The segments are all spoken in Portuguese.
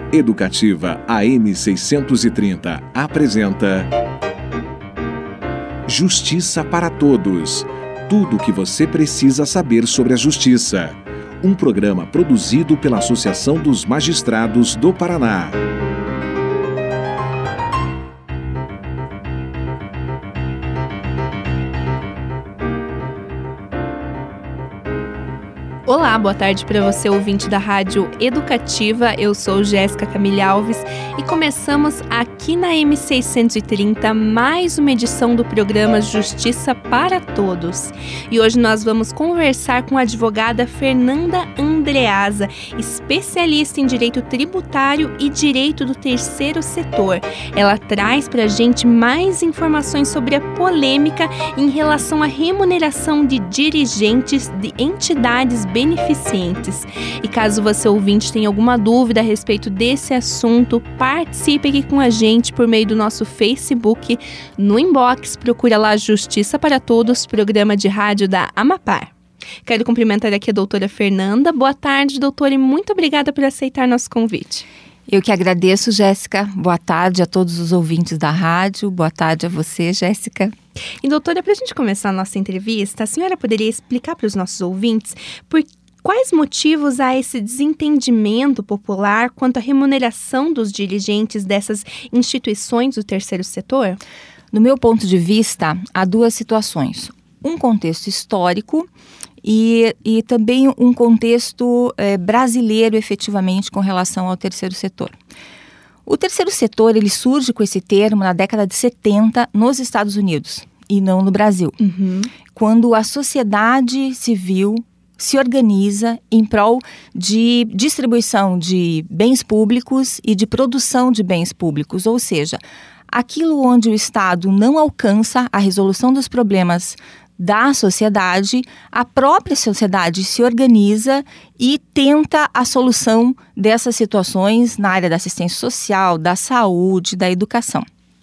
Educativa AM 630 apresenta Justiça para Todos. Tudo o que você precisa saber sobre a justiça. Um programa produzido pela Associação dos Magistrados do Paraná. Olá, boa tarde para você, ouvinte da Rádio Educativa. Eu sou Jéssica Camille Alves e começamos aqui na M630 mais uma edição do programa Justiça para Todos. E hoje nós vamos conversar com a advogada Fernanda Andreasa, especialista em direito tributário e direito do terceiro setor. Ela traz para a gente mais informações sobre a polêmica em relação à remuneração de dirigentes de entidades beneficentes. E caso você ouvinte tenha alguma dúvida a respeito desse assunto, participe aqui com a gente por meio do nosso Facebook. No inbox, procura lá Justiça para Todos, programa de rádio da Amapar. Quero cumprimentar aqui a doutora Fernanda. Boa tarde, doutora, e muito obrigada por aceitar nosso convite. Eu que agradeço, Jéssica. Boa tarde a todos os ouvintes da rádio. Boa tarde a você, Jéssica. E doutora, para a gente começar a nossa entrevista, a senhora poderia explicar para os nossos ouvintes por quais motivos há esse desentendimento popular quanto à remuneração dos dirigentes dessas instituições do terceiro setor? No meu ponto de vista, há duas situações. Um contexto histórico e também um contexto brasileiro, efetivamente, com relação ao terceiro setor. O terceiro setor, ele surge com esse termo na década de 70 nos Estados Unidos e não no Brasil. Quando a sociedade civil se organiza em prol de distribuição de bens públicos e de produção de bens públicos, ou seja, aquilo onde o Estado não alcança a resolução dos problemas da sociedade, a própria sociedade se organiza e tenta a solução dessas situações na área da assistência social, da saúde, da educação.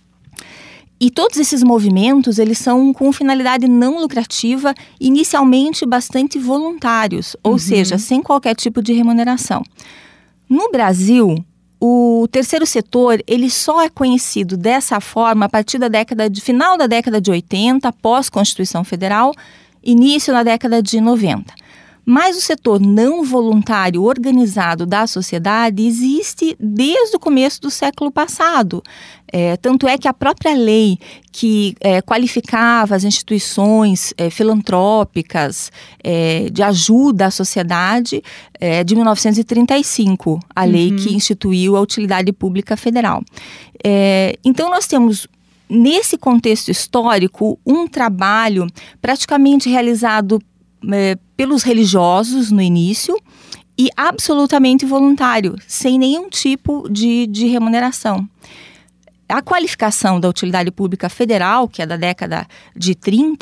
E todos esses movimentos, eles são com finalidade não lucrativa, inicialmente bastante voluntários, ou seja, sem qualquer tipo de remuneração. No Brasil, o terceiro setor, ele só é conhecido dessa forma a partir final da década de 80, pós-Constituição Federal, início na década de 90. Mas o setor não voluntário organizado da sociedade existe desde o começo do século passado. Tanto é que a própria lei que qualificava as instituições filantrópicas de ajuda à sociedade de 1935, a lei que instituiu a Utilidade Pública Federal. Então nós temos, nesse contexto histórico, um trabalho praticamente realizado pelos religiosos no início e absolutamente voluntário, sem nenhum tipo de remuneração. A qualificação da Utilidade Pública Federal, que é da década de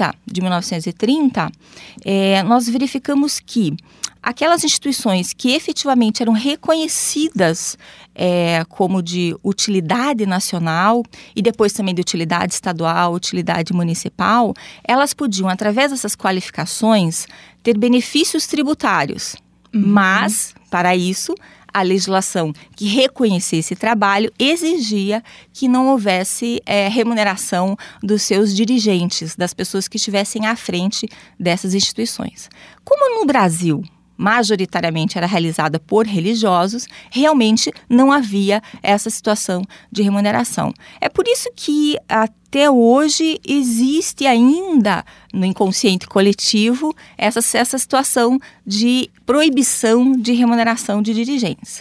1930, nós verificamos que aquelas instituições que efetivamente eram reconhecidas como de utilidade nacional e depois também de utilidade estadual, utilidade municipal, elas podiam, através dessas qualificações, ter benefícios tributários. Mas, para isso, a legislação que reconhecia esse trabalho exigia que não houvesse remuneração dos seus dirigentes, das pessoas que estivessem à frente dessas instituições. Como no Brasil majoritariamente era realizada por religiosos, realmente não havia essa situação de remuneração. É por isso que até hoje existe ainda no inconsciente coletivo essa situação de proibição de remuneração de dirigentes.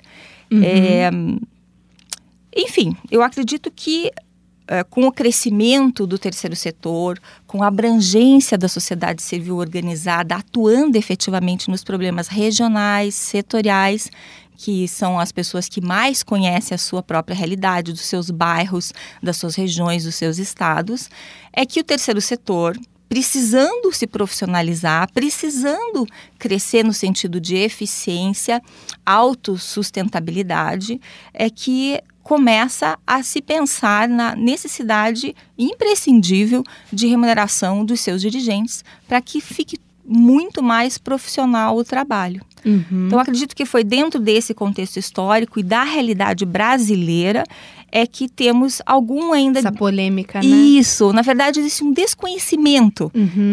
Enfim, eu acredito que com o crescimento do terceiro setor, com a abrangência da sociedade civil organizada, atuando efetivamente nos problemas regionais, setoriais, que são as pessoas que mais conhecem a sua própria realidade, dos seus bairros, das suas regiões, dos seus estados, é que o terceiro setor, precisando se profissionalizar, precisando crescer no sentido de eficiência, autossustentabilidade, é que começa a se pensar na necessidade imprescindível de remuneração dos seus dirigentes para que fique muito mais profissional o trabalho. Então, acredito que foi dentro desse contexto histórico e da realidade brasileira é que temos algum ainda... Essa polêmica, né? Isso, na verdade existe um desconhecimento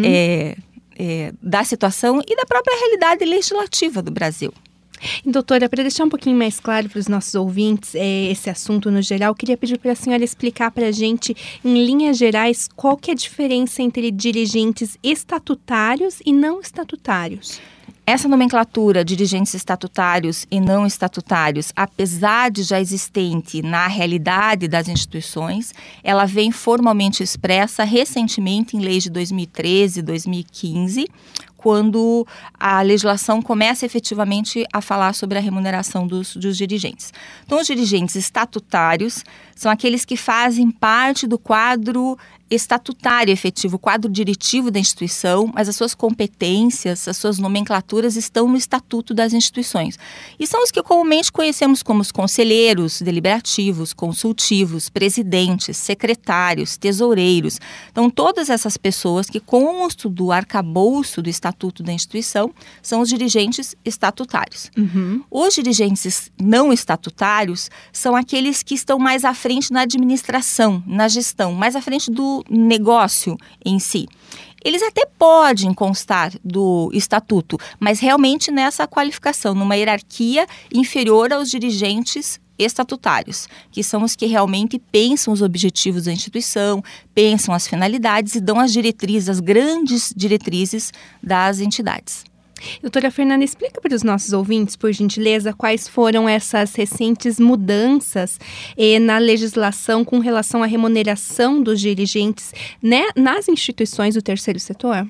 da situação e da própria realidade legislativa do Brasil. Doutora, para deixar um pouquinho mais claro para os nossos ouvintes esse assunto no geral, queria pedir para a senhora explicar para a gente, em linhas gerais, qual que é a diferença entre dirigentes estatutários e não estatutários. Essa nomenclatura, dirigentes estatutários e não estatutários, apesar de já existente na realidade das instituições, ela vem formalmente expressa recentemente em leis de 2013 e 2015, quando a legislação começa efetivamente a falar sobre a remuneração dos dirigentes. Então, os dirigentes estatutários são aqueles que fazem parte do quadro estatutário efetivo, o quadro diretivo da instituição, mas as suas competências, as suas nomenclaturas estão no estatuto das instituições. E são os que comumente conhecemos como os conselheiros deliberativos, consultivos, presidentes, secretários, tesoureiros. Então, todas essas pessoas que constam do arcabouço do estatuto da instituição são os dirigentes estatutários. Os dirigentes não estatutários são aqueles que estão mais à frente na administração, na gestão, mais à frente do negócio em si. Eles até podem constar do estatuto, mas realmente nessa qualificação, numa hierarquia inferior aos dirigentes estatutários, que são os que realmente pensam os objetivos da instituição, pensam as finalidades e dão as diretrizes, as grandes diretrizes das entidades. Doutora Fernanda, explica para os nossos ouvintes, por gentileza, quais foram essas recentes mudanças na legislação com relação à remuneração dos dirigentes, né, nas instituições do terceiro setor?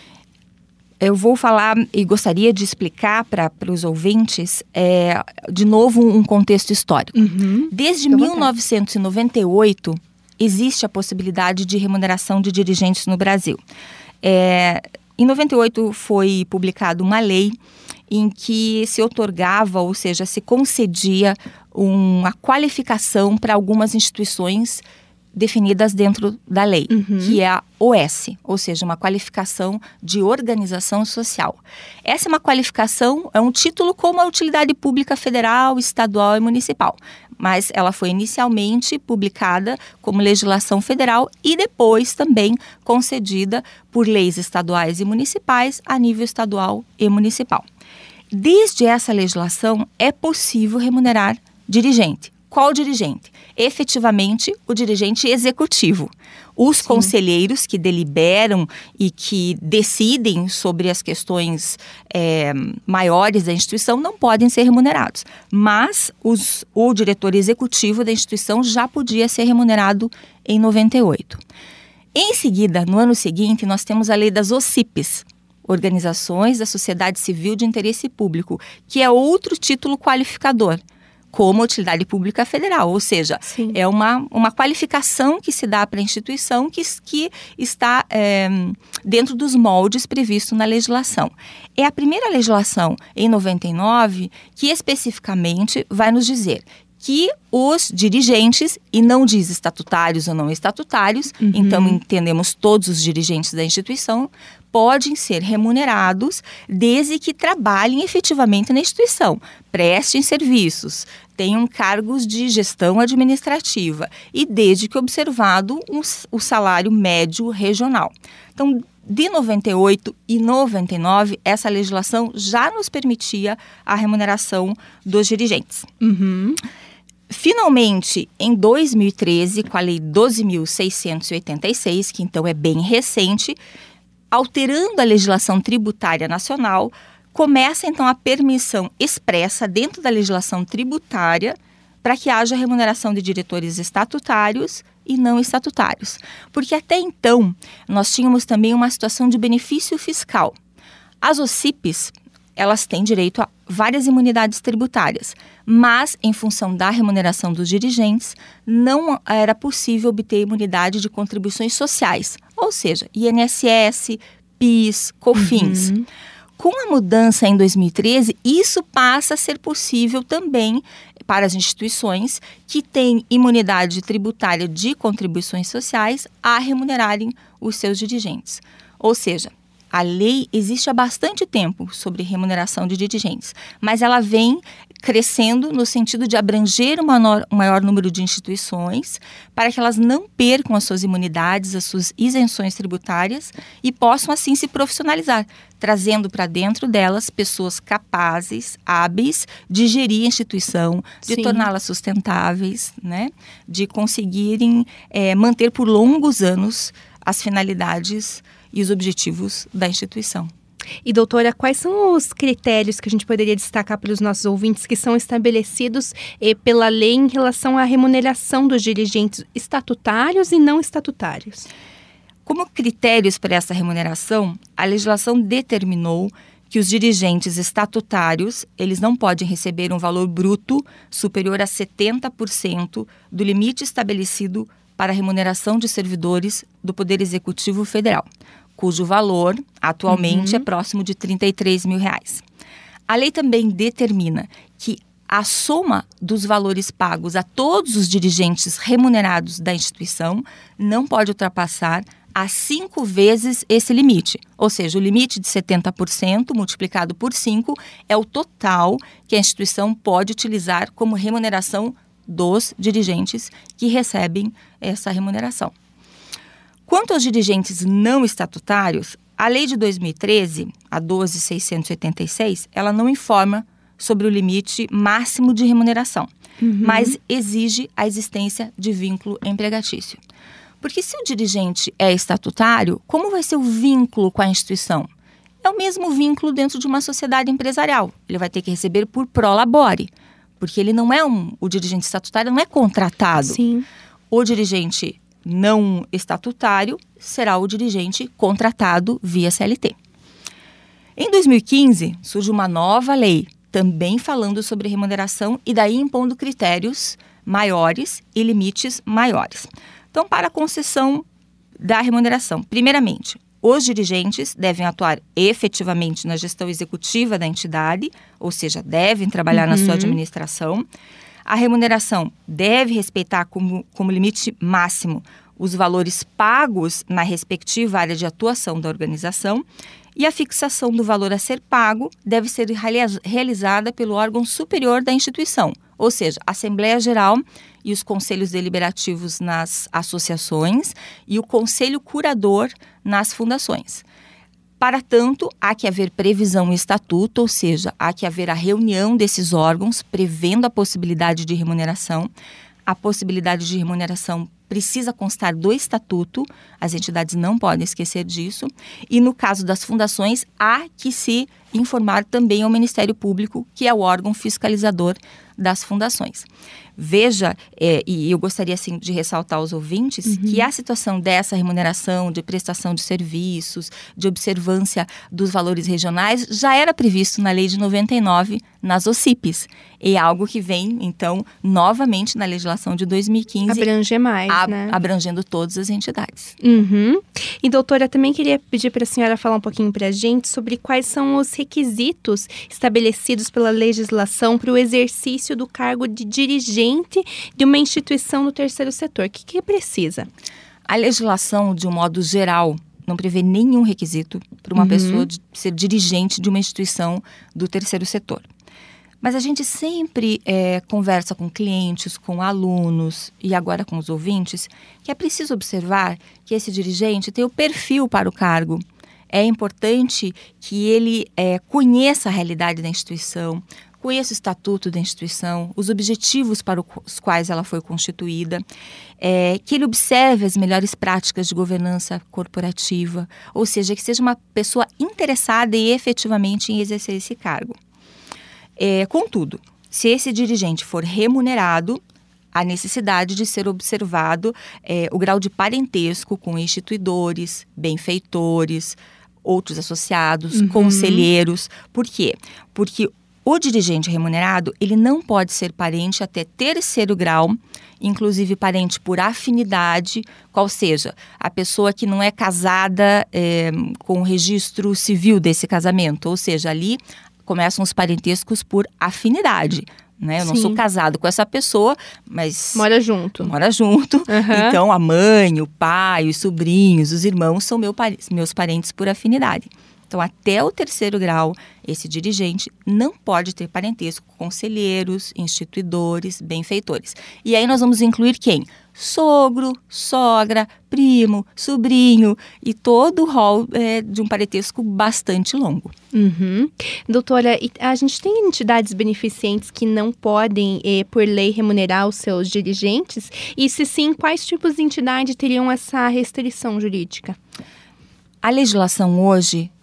Eu vou falar e gostaria de explicar para os ouvintes, de novo, um contexto histórico. Desde 1998, existe a possibilidade de remuneração de dirigentes no Brasil. Em 98 foi publicada uma lei em que se otorgava, ou seja, se concedia uma qualificação para algumas instituições definidas dentro da lei, que é a OS, ou seja, uma qualificação de organização social. Essa é uma qualificação, é um título como a utilidade pública federal, estadual e municipal, mas ela foi inicialmente publicada como legislação federal e depois também concedida por leis estaduais e municipais a nível estadual e municipal. Desde essa legislação é possível remunerar dirigente. Qual dirigente? Efetivamente, o dirigente executivo. Os conselheiros que deliberam e que decidem sobre as questões maiores da instituição não podem ser remunerados. Mas o diretor executivo da instituição já podia ser remunerado em 98. Em seguida, no ano seguinte, nós temos a lei das OCIPs, Organizações da Sociedade Civil de Interesse Público, que é outro título qualificador, como utilidade pública federal, ou seja, Sim. é uma qualificação que se dá para a instituição que está dentro dos moldes previstos na legislação. É a primeira legislação, em 99, que especificamente vai nos dizer que os dirigentes, e não diz estatutários ou não estatutários, então entendemos todos os dirigentes da instituição, podem ser remunerados desde que trabalhem efetivamente na instituição, prestem serviços, tenham cargos de gestão administrativa e desde que observado o salário médio regional. Então, de 98 e 99, essa legislação já nos permitia a remuneração dos dirigentes. Finalmente, em 2013, com a Lei 12.686, que então é bem recente, alterando a legislação tributária nacional, começa então a permissão expressa dentro da legislação tributária para que haja remuneração de diretores estatutários e não estatutários. Porque até então, nós tínhamos também uma situação de benefício fiscal. As OCIPs, elas têm direito a várias imunidades tributárias, mas, em função da remuneração dos dirigentes, não era possível obter imunidade de contribuições sociais, ou seja, INSS, PIS, COFINS. Com a mudança em 2013, isso passa a ser possível também para as instituições que têm imunidade tributária de contribuições sociais a remunerarem os seus dirigentes. Ou seja, a lei existe há bastante tempo sobre remuneração de dirigentes, mas ela vem crescendo no sentido de abranger um maior número de instituições para que elas não percam as suas imunidades, as suas isenções tributárias e possam assim se profissionalizar, trazendo para dentro delas pessoas capazes, hábeis de gerir a instituição, de torná-la sustentáveis, né? De conseguirem manter por longos anos as finalidades e os objetivos da instituição. E, doutora, quais são os critérios que a gente poderia destacar para os nossos ouvintes que são estabelecidos pela lei em relação à remuneração dos dirigentes estatutários e não estatutários? Como critérios para essa remuneração, a legislação determinou que os dirigentes estatutários, eles não podem receber um valor bruto superior a 70% do limite estabelecido para a remuneração de servidores do Poder Executivo Federal, cujo valor atualmente é próximo de R$33 mil. A lei também determina que a soma dos valores pagos a todos os dirigentes remunerados da instituição não pode ultrapassar a 5 vezes esse limite. Ou seja, o limite de 70% multiplicado por 5 é o total que a instituição pode utilizar como remuneração dos dirigentes que recebem essa remuneração. Quanto aos dirigentes não estatutários, a lei de 2013, a 12.686, ela não informa sobre o limite máximo de remuneração, mas exige a existência de vínculo empregatício. Porque se o dirigente é estatutário, como vai ser o vínculo com a instituição? É o mesmo vínculo dentro de uma sociedade empresarial. Ele vai ter que receber por pro labore, porque ele não é o dirigente estatutário não é contratado. Sim. O dirigente não estatutário será o dirigente contratado via CLT. Em 2015, surge uma nova lei, também falando sobre remuneração e daí impondo critérios maiores e limites maiores. Então, para a concessão da remuneração, primeiramente, os dirigentes devem atuar efetivamente na gestão executiva da entidade, ou seja, devem trabalhar na sua administração. A remuneração deve respeitar como limite máximo os valores pagos na respectiva área de atuação da organização e a fixação do valor a ser pago deve ser realizada pelo órgão superior da instituição, ou seja, a Assembleia Geral e os conselhos deliberativos nas associações e o conselho curador nas fundações. Para tanto, há que haver previsão em estatuto, ou seja, há que haver a reunião desses órgãos prevendo a possibilidade de remuneração. A possibilidade de remuneração precisa constar do estatuto, as entidades não podem esquecer disso. E no caso das fundações, há que se informar também ao Ministério Público, que é o órgão fiscalizador das fundações. Veja, e eu gostaria assim, de ressaltar aos ouvintes, que a situação dessa remuneração, de prestação de serviços, de observância dos valores regionais, já era previsto na lei de 99, nas OCIPs. É algo que vem, então, novamente na legislação de 2015. Abranger mais, né? Abrangendo todas as entidades. E, doutora, também queria pedir para a senhora falar um pouquinho para a gente sobre quais são os requisitos estabelecidos pela legislação para o exercício do cargo de dirigente de uma instituição do terceiro setor. O que precisa? A legislação, de um modo geral, não prevê nenhum requisito para uma pessoa ser dirigente de uma instituição do terceiro setor. Mas a gente sempre conversa com clientes, com alunos e agora com os ouvintes, que é preciso observar que esse dirigente tem o perfil para o cargo. É importante que ele conheça a realidade da instituição, conheça o estatuto da instituição, os objetivos para os quais ela foi constituída, que ele observe as melhores práticas de governança corporativa, ou seja, que seja uma pessoa interessada e efetivamente em exercer esse cargo. Contudo, se esse dirigente for remunerado, há necessidade de ser observado o grau de parentesco com instituidores, benfeitores, outros associados, conselheiros. Por quê? Porque o dirigente remunerado, ele não pode ser parente até terceiro grau, inclusive parente por afinidade, qual seja, a pessoa que não é casada com o registro civil desse casamento, ou seja, ali começam os parentescos por afinidade, né? Eu não sou casado com essa pessoa, mas... Mora junto. Então, a mãe, o pai, os sobrinhos, os irmãos são meus parentes por afinidade. Então, até o 3º grau, esse dirigente não pode ter parentesco com conselheiros, instituidores, benfeitores. E aí nós vamos incluir quem? Sogro, sogra, primo, sobrinho e todo o rol de um parentesco bastante longo. Doutora, a gente tem entidades beneficentes que não podem, por lei, remunerar os seus dirigentes? E se sim, quais tipos de entidade teriam essa restrição jurídica? A legislação hoje...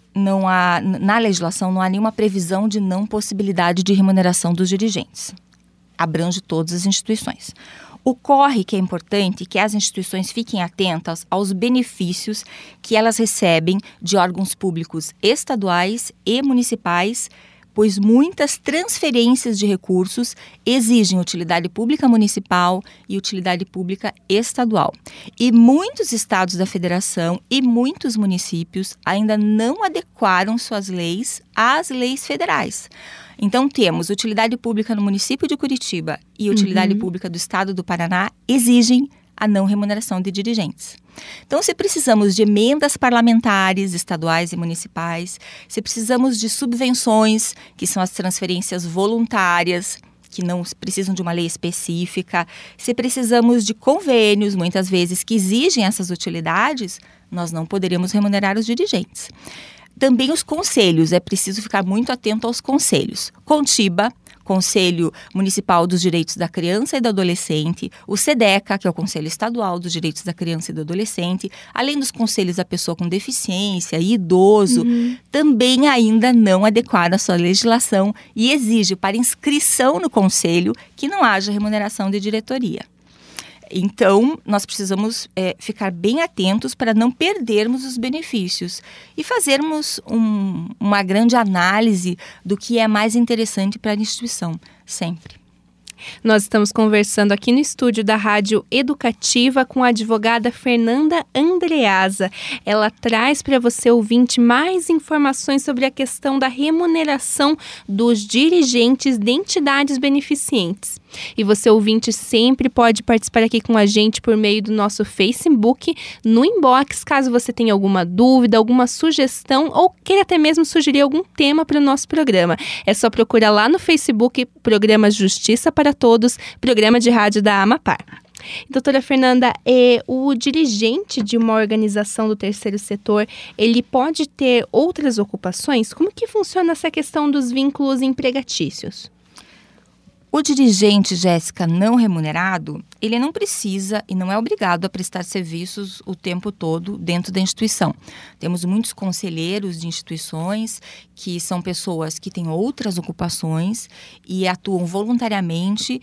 Na legislação não há nenhuma previsão de não possibilidade de remuneração dos dirigentes. Abrange todas as instituições. Ocorre que é importante que as instituições fiquem atentas aos benefícios que elas recebem de órgãos públicos estaduais e municipais, pois muitas transferências de recursos exigem utilidade pública municipal e utilidade pública estadual. E muitos estados da federação e muitos municípios ainda não adequaram suas leis às leis federais. Então, temos utilidade pública no município de Curitiba e utilidade pública do estado do Paraná exigem a não remuneração de dirigentes. Então, se precisamos de emendas parlamentares estaduais e municipais, se precisamos de subvenções, que são as transferências voluntárias, que não precisam de uma lei específica, se precisamos de convênios, muitas vezes, que exigem essas utilidades, nós não poderemos remunerar os dirigentes. Também os conselhos, é preciso ficar muito atento aos conselhos. Contiba, Conselho Municipal dos Direitos da Criança e do Adolescente, o SEDECA, que é o Conselho Estadual dos Direitos da Criança e do Adolescente, além dos conselhos da pessoa com deficiência e idoso, também ainda não adequaram a sua legislação e exige para inscrição no conselho que não haja remuneração de diretoria. Então, nós precisamos ficar bem atentos para não perdermos os benefícios e fazermos uma grande análise do que é mais interessante para a instituição, sempre. Nós estamos conversando aqui no estúdio da Rádio Educativa com a advogada Fernanda Andreasa. Ela traz para você, ouvinte, mais informações sobre a questão da remuneração dos dirigentes de entidades beneficentes. E você, ouvinte, sempre pode participar aqui com a gente por meio do nosso Facebook, no inbox, caso você tenha alguma dúvida, alguma sugestão ou queira até mesmo sugerir algum tema para o nosso programa. É só procurar lá no Facebook, Programa Justiça para Todos, programa de rádio da Amapar. Doutora Fernanda, o dirigente de uma organização do terceiro setor, ele pode ter outras ocupações? Como que funciona essa questão dos vínculos empregatícios? O dirigente, Jéssica, não remunerado, ele não precisa e não é obrigado a prestar serviços o tempo todo dentro da instituição. Temos muitos conselheiros de instituições que são pessoas que têm outras ocupações e atuam voluntariamente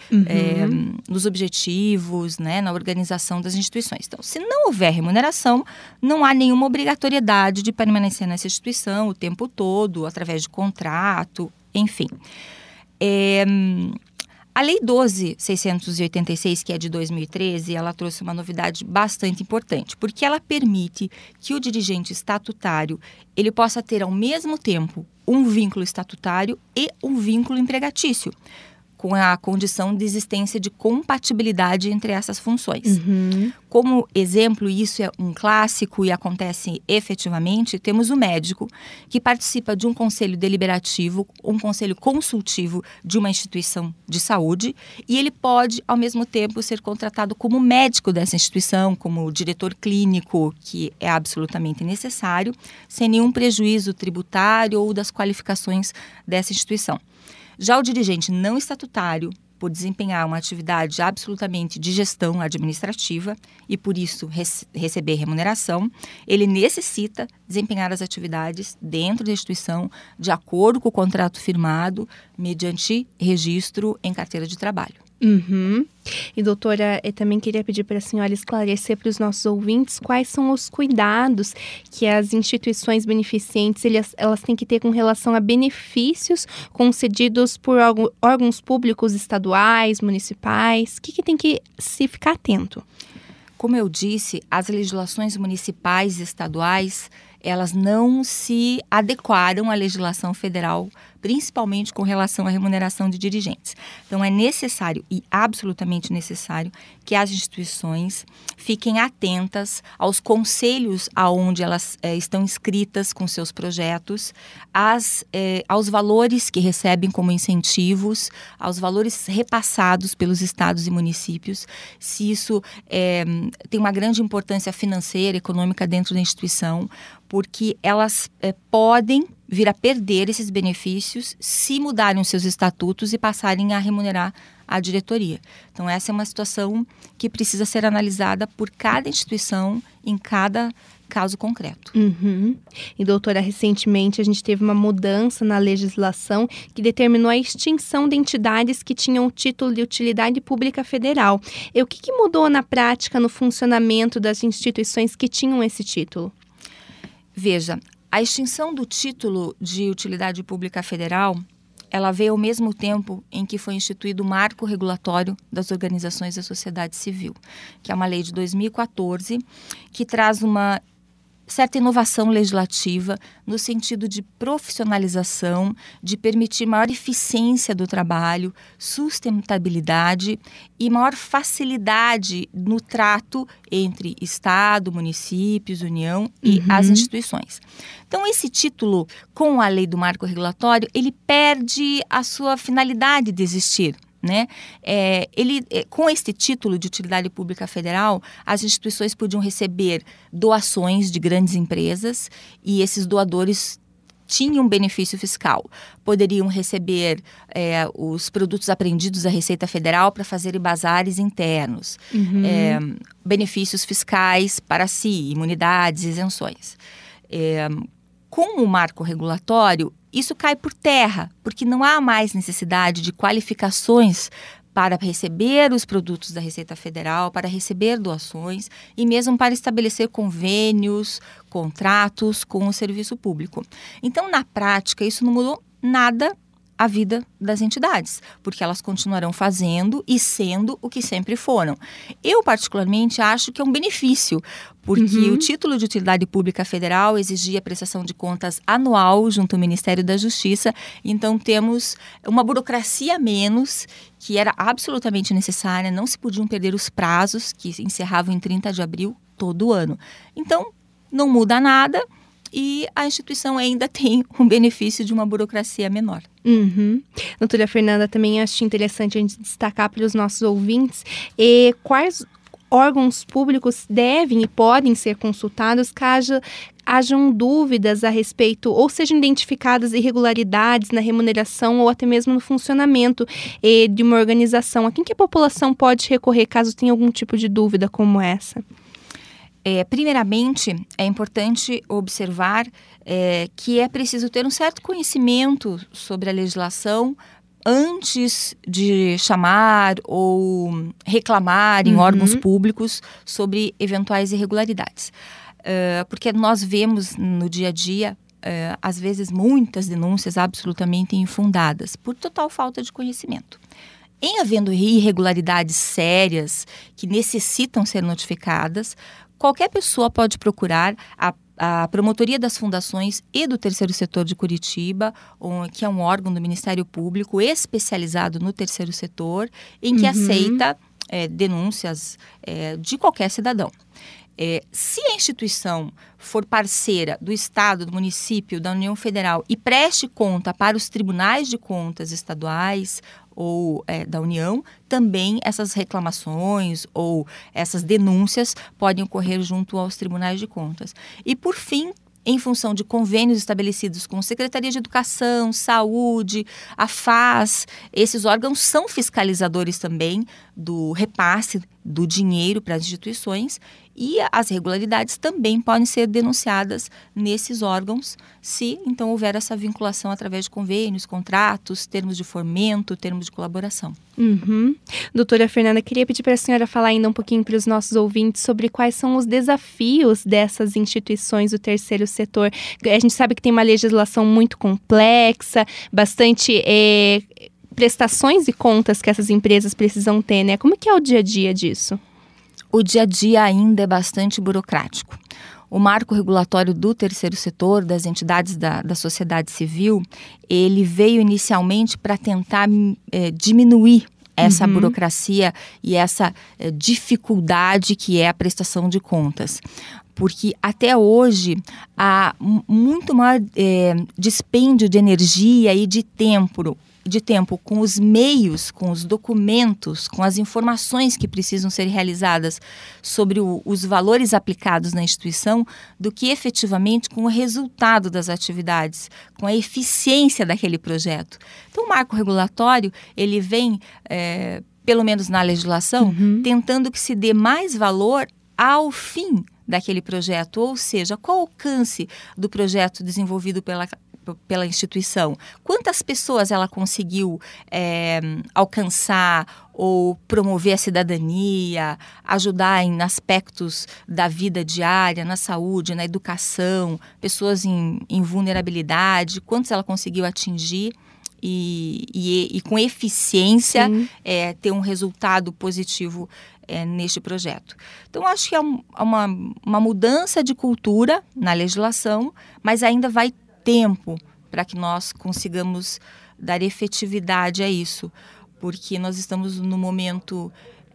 nos objetivos, né, na organização das instituições. Então, se não houver remuneração, não há nenhuma obrigatoriedade de permanecer nessa instituição o tempo todo, através de contrato, enfim. A Lei 12.686, que é de 2013, ela trouxe uma novidade bastante importante, porque ela permite que o dirigente estatutário ele possa ter ao mesmo tempo um vínculo estatutário e um vínculo empregatício, com a condição de existência de compatibilidade entre essas funções. Como exemplo, isso é um clássico e acontece efetivamente, temos o médico que participa de um conselho deliberativo, um conselho consultivo de uma instituição de saúde e ele pode, ao mesmo tempo, ser contratado como médico dessa instituição, como diretor clínico, que é absolutamente necessário, sem nenhum prejuízo tributário ou das qualificações dessa instituição. Já o dirigente não estatutário, por desempenhar uma atividade absolutamente de gestão administrativa e, por isso, receber remuneração, ele necessita desempenhar as atividades dentro da instituição de acordo com o contrato firmado, mediante registro em carteira de trabalho. E, doutora, eu também queria pedir para a senhora esclarecer para os nossos ouvintes quais são os cuidados que as instituições beneficentes elas têm que ter com relação a benefícios concedidos por órgãos públicos estaduais, municipais. O que tem que se ficar atento? Como eu disse, as legislações municipais e estaduais, elas não se adequaram à legislação federal principalmente com relação à remuneração de dirigentes. Então, é necessário e absolutamente necessário que as instituições fiquem atentas aos conselhos aonde elas estão inscritas com seus projetos, aos valores que recebem como incentivos, aos valores repassados pelos estados e municípios, se isso tem uma grande importância financeira, econômica dentro da instituição, porque elas podem vir a perder esses benefícios se mudarem os seus estatutos e passarem a remunerar a diretoria. Então, essa é uma situação que precisa ser analisada por cada instituição em cada caso concreto. Uhum. E, doutora, recentemente a gente teve uma mudança na legislação que determinou a extinção de entidades que tinham o título de utilidade pública federal. E o que mudou na prática no funcionamento das instituições que tinham esse título? Veja, a extinção do título de utilidade pública federal, ela veio ao mesmo tempo em que foi instituído o Marco Regulatório das Organizações da Sociedade Civil, que é uma lei de 2014, que traz uma certa inovação legislativa no sentido de profissionalização, de permitir maior eficiência do trabalho, sustentabilidade e maior facilidade no trato entre Estado, municípios, União e as instituições. Então, esse título, com a lei do marco regulatório, ele perde a sua finalidade de existir. Né? Com este título de utilidade pública federal, as instituições podiam receber doações de grandes empresas e esses doadores tinham benefício fiscal. Poderiam receber os produtos apreendidos da Receita Federal para fazerem bazares internos, benefícios fiscais para si, imunidades, isenções. Com o marco regulatório, isso cai por terra, porque não há mais necessidade de qualificações para receber os produtos da Receita Federal, para receber doações e mesmo para estabelecer convênios, contratos com o serviço público. Então, na prática, isso não mudou nada a vida das entidades, porque elas continuarão fazendo e sendo o que sempre foram. Eu, particularmente, acho que é um benefício, porque o título de utilidade pública federal exigia prestação de contas anual junto ao Ministério da Justiça, então temos uma burocracia a menos, que era absolutamente necessária, não se podiam perder os prazos, que encerravam em 30 de abril todo ano. Então, não muda nada e a instituição ainda tem um benefício de uma burocracia menor. Doutora Fernanda, também acho interessante a gente destacar para os nossos ouvintes quais órgãos públicos devem e podem ser consultados caso hajam dúvidas a respeito ou sejam identificadas irregularidades na remuneração ou até mesmo no funcionamento de uma organização. A quem que a população pode recorrer caso tenha algum tipo de dúvida como essa? Primeiramente, é importante observar que é preciso ter um certo conhecimento sobre a legislação antes de chamar ou reclamar em órgãos públicos sobre eventuais irregularidades. Porque nós vemos no dia a dia, às vezes, muitas denúncias absolutamente infundadas, por total falta de conhecimento. Em havendo irregularidades sérias que necessitam ser notificadas, qualquer pessoa pode procurar a Promotoria das Fundações e do Terceiro Setor de Curitiba, que é um órgão do Ministério Público especializado no terceiro setor, em que aceita denúncias de qualquer cidadão. Se a instituição for parceira do Estado, do município, da União Federal e preste conta para os tribunais de contas estaduais ou da União, também essas reclamações ou essas denúncias podem ocorrer junto aos tribunais de contas. E, por fim, em função de convênios estabelecidos com Secretaria de Educação, Saúde, a FAS, esses órgãos são fiscalizadores também do repasse do dinheiro para as instituições e as irregularidades também podem ser denunciadas nesses órgãos se, então, houver essa vinculação através de convênios, contratos, termos de fomento, termos de colaboração. Doutora Fernanda, queria pedir para a senhora falar ainda um pouquinho para os nossos ouvintes sobre quais são os desafios dessas instituições do terceiro setor. A gente sabe que tem uma legislação muito complexa, bastante prestações e contas que essas empresas precisam ter, né? Como que é o dia a dia disso? O dia a dia ainda é bastante burocrático. O marco regulatório do terceiro setor, das entidades da sociedade civil, ele veio inicialmente para tentar diminuir essa burocracia e essa dificuldade que é a prestação de contas. Porque até hoje há muito maior dispêndio de energia e de tempo com os meios, com os documentos, com as informações que precisam ser realizadas sobre os valores aplicados na instituição, do que efetivamente com o resultado das atividades, com a eficiência daquele projeto. Então, o marco regulatório, ele vem, pelo menos na legislação, tentando que se dê mais valor ao fim daquele projeto, ou seja, qual o alcance do projeto desenvolvido pela instituição, quantas pessoas ela conseguiu alcançar ou promover a cidadania, ajudar em aspectos da vida diária, na saúde, na educação, pessoas em vulnerabilidade, quantos ela conseguiu atingir e com eficiência ter um resultado positivo neste projeto. Então, acho que é uma mudança de cultura na legislação, mas ainda vai tempo para que nós consigamos dar efetividade a isso, porque nós estamos no momento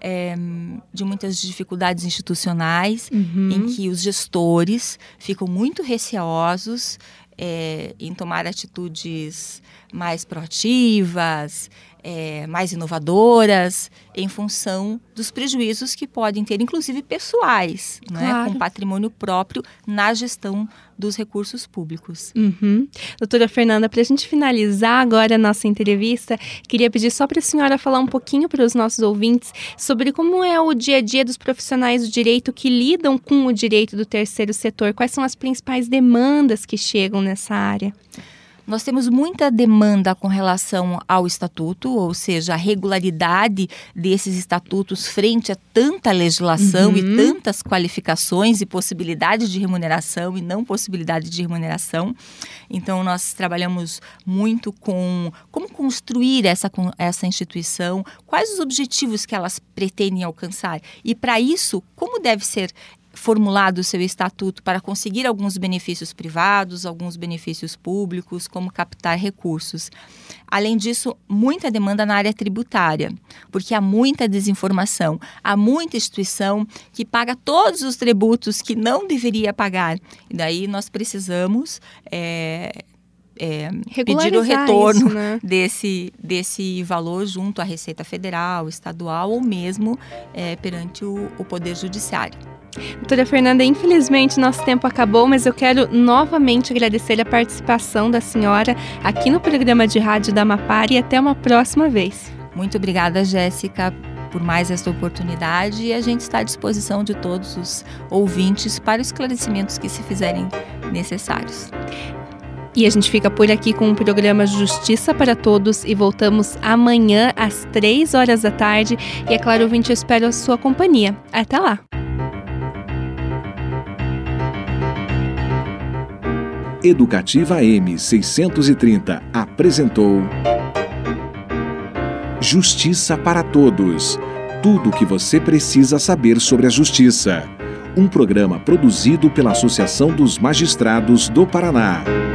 de muitas dificuldades institucionais, em que os gestores ficam muito receosos em tomar atitudes mais proativas, mais inovadoras, em função dos prejuízos que podem ter, inclusive pessoais, com patrimônio próprio na gestão dos recursos públicos. Doutora Fernanda, para a gente finalizar agora a nossa entrevista, queria pedir só para a senhora falar um pouquinho para os nossos ouvintes sobre como é o dia a dia dos profissionais do direito que lidam com o direito do terceiro setor. Quais são as principais demandas que chegam nessa área? Nós temos muita demanda com relação ao estatuto, ou seja, a regularidade desses estatutos frente a tanta legislação e tantas qualificações e possibilidades de remuneração e não possibilidade de remuneração. Então, nós trabalhamos muito com como construir essa instituição, quais os objetivos que elas pretendem alcançar. E, para isso, como deve ser formulado o seu estatuto para conseguir alguns benefícios privados, alguns benefícios públicos, como captar recursos. Além disso, muita demanda na área tributária, porque há muita desinformação, há muita instituição que paga todos os tributos que não deveria pagar. E daí nós precisamos pedir o retorno isso, né? desse valor junto à Receita Federal, estadual ou mesmo perante o Poder Judiciário. Doutora Fernanda, infelizmente nosso tempo acabou, mas eu quero novamente agradecer a participação da senhora aqui no programa de rádio da Amapá e até uma próxima vez. Muito obrigada, Jéssica, por mais esta oportunidade, e a gente está à disposição de todos os ouvintes para os esclarecimentos que se fizerem necessários. E a gente fica por aqui com o programa Justiça para Todos e voltamos amanhã às 3h da tarde. E é claro, ouvinte, eu espero a sua companhia. Até lá! Educativa M630 apresentou Justiça para Todos. Tudo o que você precisa saber sobre a justiça. Um programa produzido pela Associação dos Magistrados do Paraná.